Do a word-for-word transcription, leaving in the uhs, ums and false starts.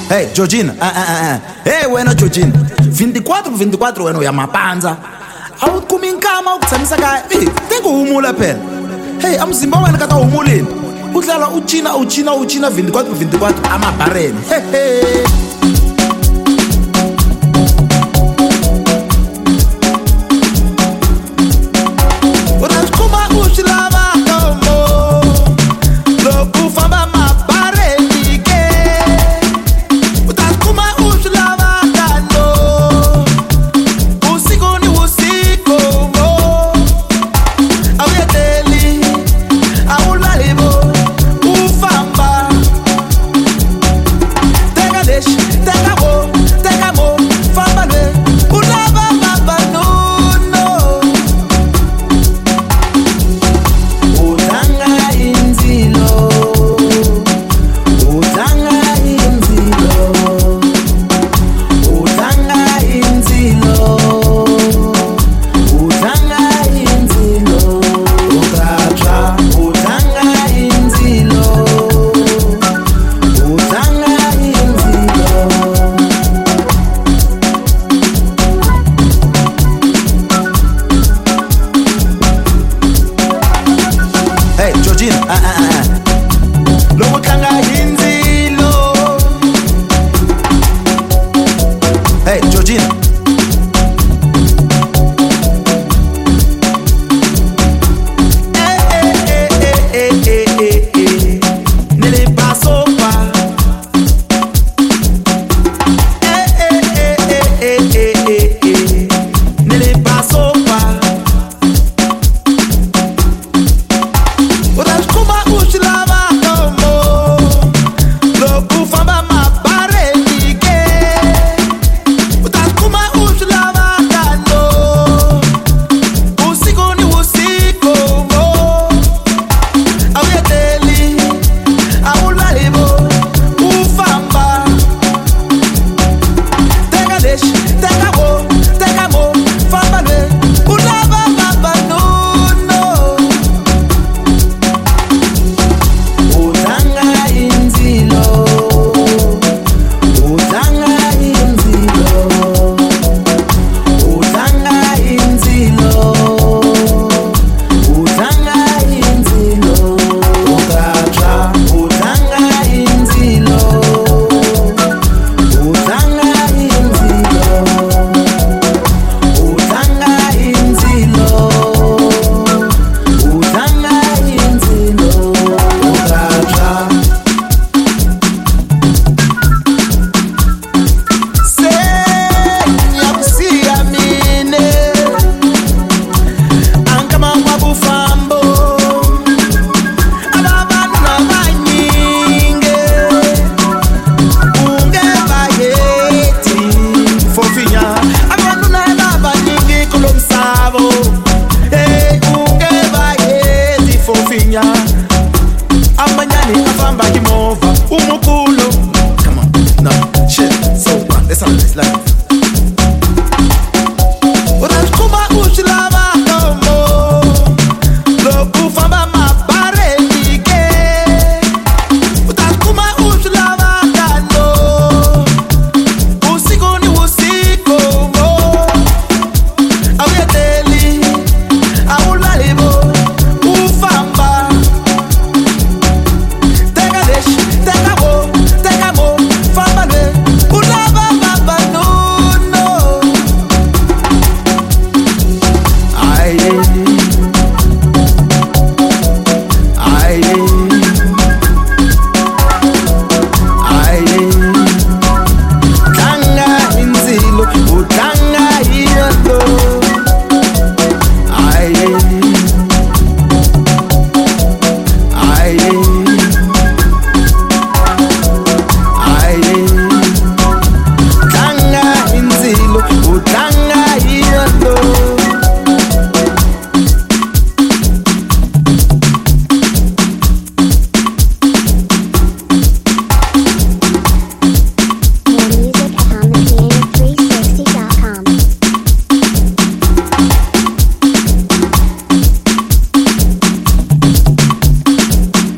Hey Georgina, ah, ah, ah. Hey wena Georgina, veintiquatro veintiquatro wena uya mapanza awukumi inkama ukutshamisa kaya tinguhumula phela. Hey amzimba wena kata humuleni udlala uchina uchina uchina veintiquatro veintiquatro amabhareni. Hey hey ah, ah, ah. Lobo tlanga hindzilo. Hey Georgina, eh eh eh eh eh eh eh nele paso pa. Eh eh eh eh eh eh eh nele paso pa. Amanyani afamba kimova umukulo. Come on, no shit, so one. That's how it's like.